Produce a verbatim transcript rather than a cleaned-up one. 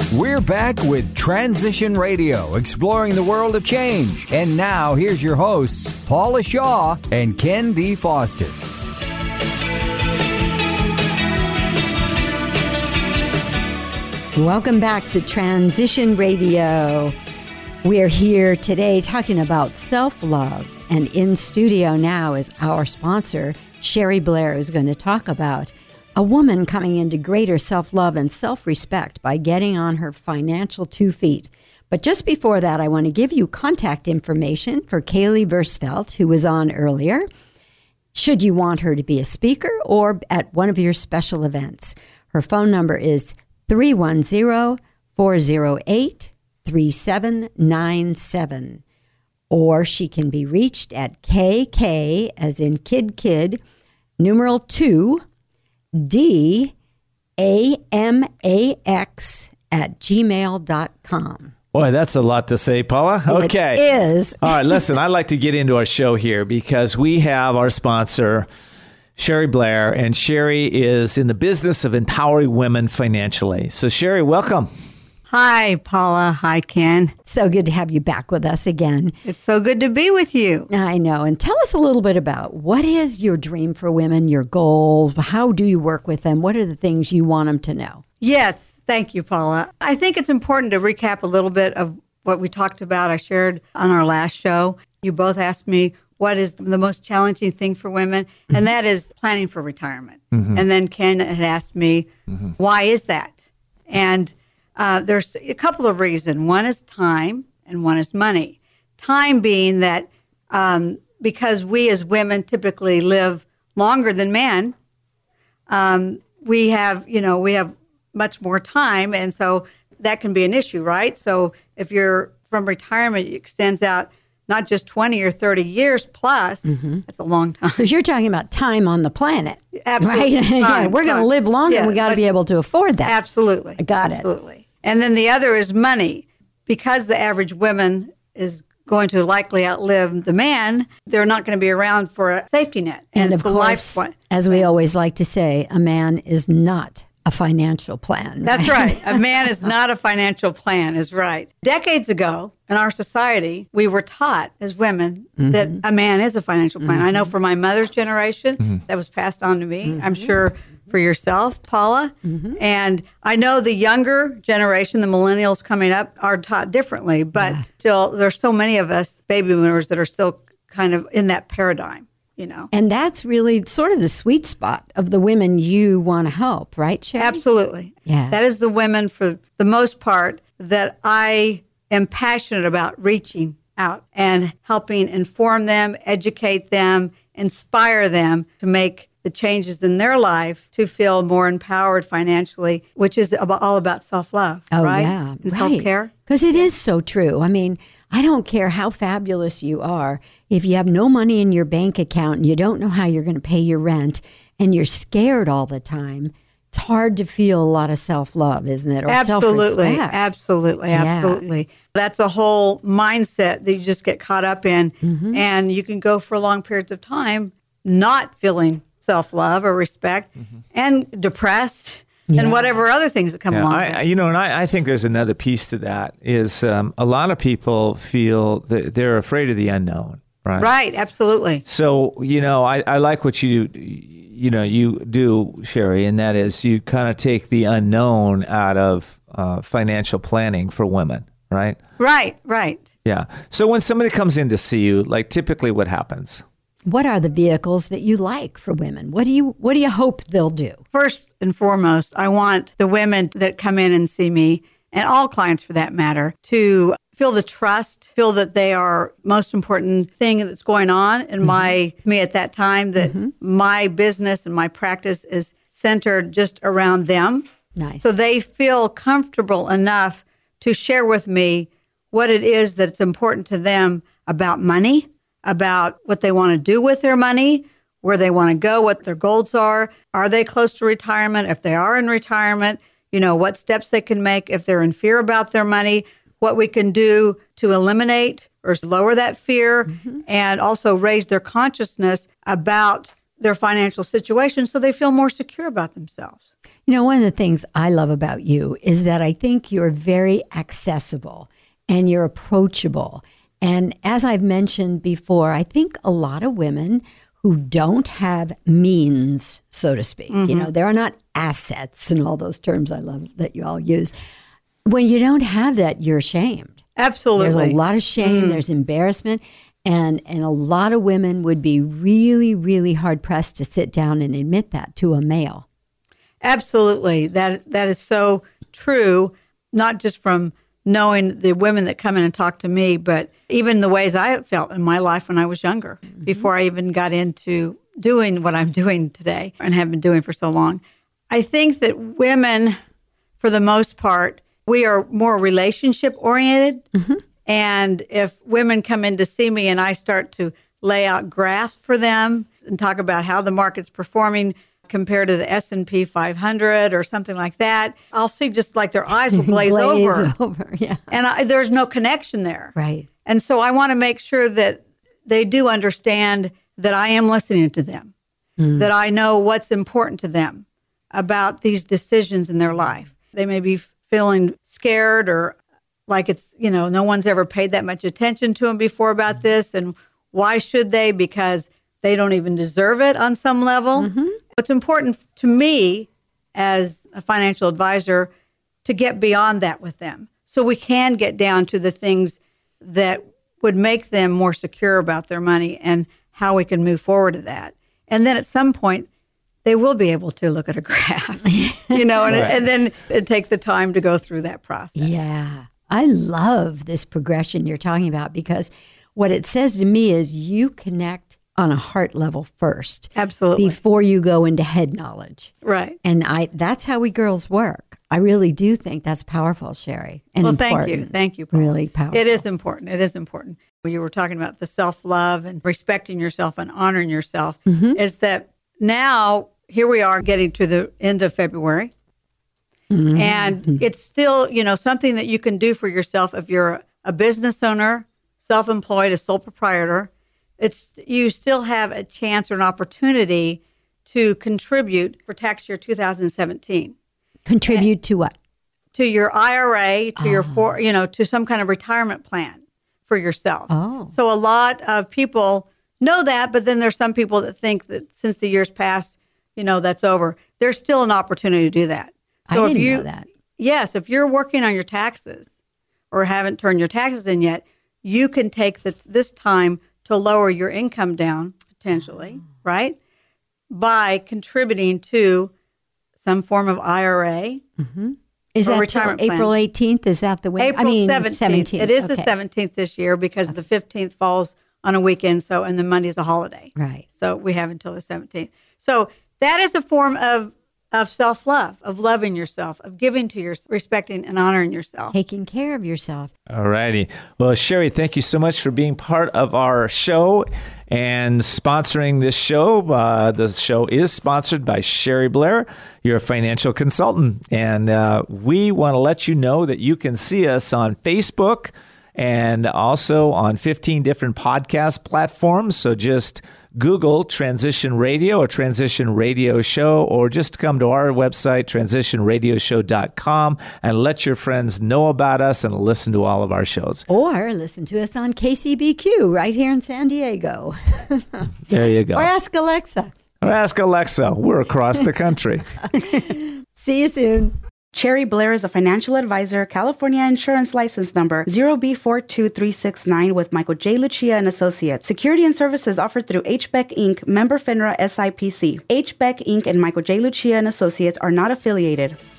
We're back with Transition Radio, exploring the world of change. And now, here's your hosts, Paula Shaw and Ken D. Foster. Welcome back to Transition Radio. We're here today talking about self-love. And in studio now is our sponsor, Sherry Blair, who's going to talk about a woman coming into greater self-love and self-respect by getting on her financial two feet. But just before that, I want to give you contact information for Kaylee Versfeld, who was on earlier, should you want her to be a speaker or at one of your special events. Her phone number is three one zero, four zero eight, three seven nine seven. Or she can be reached at K K, as in kid kid, numeral two, D A M A X at gmail dot com. Boy, that's a lot to say, Paula. Okay. It is. All right, listen, I'd like to get into our show here because we have our sponsor, Sherry Blair, and Sherry is in the business of empowering women financially. So, Sherry, welcome. Hi, Paula. Hi, Ken. So good to have you back with us again. It's so good to be with you. I know. And tell us a little bit about what is your dream for women, your goals? How do you work with them? What are the things you want them to know? Yes. Thank you, Paula. I think it's important to recap a little bit of what we talked about. I shared on our last show. You both asked me what is the most challenging thing for women, mm-hmm. and that is planning for retirement. Mm-hmm. And then Ken had asked me, mm-hmm. why is that? And Uh, there's a couple of reasons. One is time and one is money. Time being that um, because we as women typically live longer than men, um, we have, you know, we have much more time. And so that can be an issue, right? So if you're from retirement, it extends out not just twenty or thirty years plus, mm-hmm. that's a long time. Because you're talking about time on the planet. Absolutely. Right? Time, yeah, we're going to live longer yeah, and we got to be able to afford that. Absolutely. I got absolutely. it. Absolutely. And then the other is money. Because the average woman is going to likely outlive the man, they're not going to be around for a safety net. And, and of course, life as we always like to say, a man is not a financial plan. That's right. A man is not a financial plan, is right. Decades ago in our society, we were taught as women mm-hmm. that a man is a financial plan. Mm-hmm. I know for my mother's generation, mm-hmm. that was passed on to me. Mm-hmm. I'm sure for yourself, Paula. Mm-hmm. And I know the younger generation, the millennials coming up, are taught differently. But yeah. still, there's so many of us baby boomers that are still kind of in that paradigm. You know. And that's really sort of the sweet spot of the women you want to help, right, Sherry? Absolutely. Yeah. That is the women, for the most part, that I am passionate about reaching out and helping inform them, educate them, inspire them to make the changes in their life to feel more empowered financially, which is about, all about self-love, oh, right? yeah, and right. self-care. Because it is so true. I mean, I don't care how fabulous you are. If you have no money in your bank account and you don't know how you're going to pay your rent and you're scared all the time, it's hard to feel a lot of self-love, isn't it? Or absolutely, self-respect. absolutely, absolutely. Yeah. That's a whole mindset that you just get caught up in. Mm-hmm. And you can go for long periods of time not feeling self-love or respect mm-hmm. and depressed. Yeah. And whatever other things that come yeah, along. I, you know, and I, I think there's another piece to that is um, a lot of people feel that they're afraid of the unknown, right? Right, absolutely. So, you know, I, I like what you, you know, you do, Sherry, and that is you kind of take the unknown out of uh, financial planning for women, right? Right, right. Yeah. So when somebody comes in to see you, like typically what happens? What are the vehicles that you like for women? What do you what do you hope they'll do? First and foremost, I want the women that come in and see me, and all clients for that matter, to feel the trust, feel that they are most important thing that's going on in mm-hmm. my me at that time, that mm-hmm. my business and my practice is centered just around them. Nice. So they feel comfortable enough to share with me what it is that's important to them about money, about what they want to do with their money, where they want to go, what their goals are. Are they close to retirement? If they are in retirement, you know, what steps they can make if they're in fear about their money, what we can do to eliminate or lower that fear, mm-hmm. and also raise their consciousness about their financial situation so they feel more secure about themselves. You know, one of the things I love about you is that I think you're very accessible and you're approachable. And as I've mentioned before, I think a lot of women who don't have means, so to speak, mm-hmm. you know, there are not assets and all those terms I love that you all use. When you don't have that, you're ashamed. Absolutely. There's a lot of shame, mm. there's embarrassment. And and a lot of women would be really, really hard pressed to sit down and admit that to a male. Absolutely. That that is so true, not just from knowing the women that come in and talk to me, but even the ways I felt in my life when I was younger, mm-hmm. before I even got into doing what I'm doing today and have been doing for so long. I think that women, for the most part, we are more relationship oriented. Mm-hmm. And if women come in to see me and I start to lay out graphs for them and talk about how the market's performing compared to the S and P five hundred or something like that, I'll see just like their eyes will glaze, glaze over. over. Yeah. And I, there's no connection there. Right. And so I want to make sure that they do understand that I am listening to them, mm. that I know what's important to them about these decisions in their life. They may be feeling scared or like it's, you know, no one's ever paid that much attention to them before about this. And why should they? Because they don't even deserve it on some level. Mm-hmm. It's important to me as a financial advisor to get beyond that with them so we can get down to the things that would make them more secure about their money and how we can move forward to that. And then at some point, they will be able to look at a graph, you know, and, right. and then and take the time to go through that process. Yeah. I love this progression you're talking about because what it says to me is you connect on a heart level first. Absolutely. Before you go into head knowledge. Right. And I that's how we girls work. I really do think that's powerful, Sherry. And well, important. thank you. Thank you, Paula. Really powerful. It is important. It is important. When you were talking about the self-love and respecting yourself and honoring yourself, mm-hmm. is that now, here we are getting to the end of February. Mm-hmm. And it's still, you know, something that you can do for yourself if you're a business owner, self-employed, a sole proprietor. It's you still have a chance or an opportunity to contribute for tax year two thousand seventeen. Contribute and, to what? To your I R A, to oh. your for, you know, to some kind of retirement plan for yourself. Oh. So a lot of people know that, but then there's some people that think that since the years passed, you know, that's over. There's still an opportunity to do that. So I didn't if you, know that. Yes, if you're working on your taxes or haven't turned your taxes in yet, you can take the, this time to lower your income down, potentially, oh. right? By contributing to some form of I R A. Mm-hmm. Is that retirement April eighteenth? Is that the way? April I mean, seventeenth. seventeenth. It is okay. The seventeenth this year because the fifteenth falls on a weekend, so and the Monday's a holiday. Right. So we have until the seventeenth. So that is a form of of self-love, of loving yourself, of giving to your, respecting and honoring yourself. Taking care of yourself. All righty. Well, Sherry, thank you so much for being part of our show and sponsoring this show. Uh, the show is sponsored by Sherry Blair. You're a financial consultant. And uh, we want to let you know that you can see us on Facebook and also on fifteen different podcast platforms. So just Google Transition Radio or Transition Radio Show, or just come to our website, transition radio show dot com, and let your friends know about us and listen to all of our shows. Or listen to us on K C B Q right here in San Diego. There you go. Or ask Alexa. Or ask Alexa. We're across the country. See you soon. Sherry Blair is a financial advisor, California Insurance License Number zero B four two three six nine with Michael J. Lucia and Associates. Security and services offered through H B E C Incorporated, member FINRA S I P C. H B E C Incorporated and Michael J. Lucia and Associates are not affiliated.